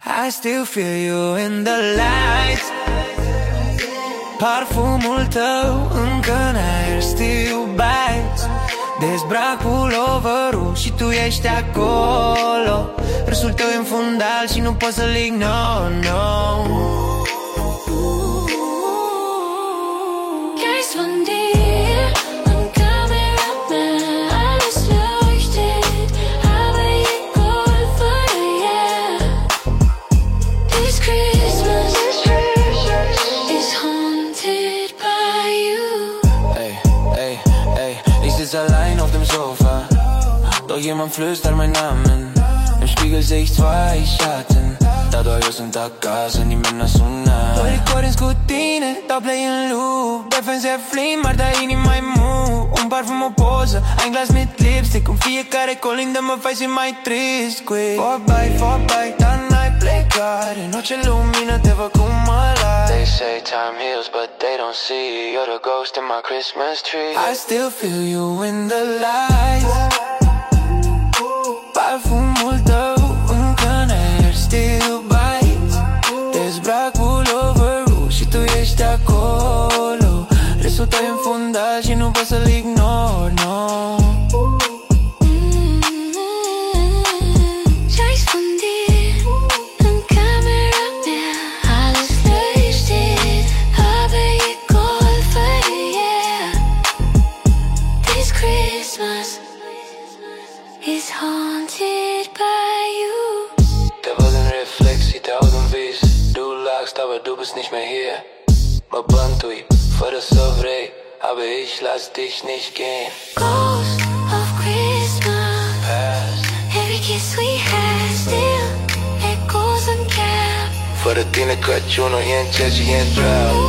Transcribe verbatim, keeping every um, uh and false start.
I still feel you in the lights. Parfumul tău încă în aer, still bites. Dezbrac pullover-ul și tu ești acolo. Râsul tău e în fundal și nu pot să-l ignor, no. Allein auf dem Sofa, doch jemand flüstert meinen Namen. Im Spiegel seh ich zwei Schatten, da doar eu sunt acasă, nimeni n-a sunat. Doi corinți cu tine, dau play în loop. Defense flim, ar da inima-i move. Un parfum, o poză, ai în glas mit lipstick. În fiecare colindă mă faci și mai trist, quick. Four by, four by, dar n-ai plecat. În orice lumină te văd cum mă lași. They say time heals, but they don't see. You're the ghost in my Christmas tree. I still feel you in the lights. Parfumul tău încă în aer, still bites. Dezbrac pullover-ul și tu ești acolo. Râsul tău e în fundal și nu pot să-l ignor, no. Is haunted by you. Der war ein Reflex, sieht aus im Wies. Du lagst, aber du bist nicht mehr hier. Mă bantui, fără să vrei, aber ich lass dich nicht gehen. Ghost of Christmas. Past. Every kiss we had still echoes and cap. Fără tine Crăciunul e încet și e în trap.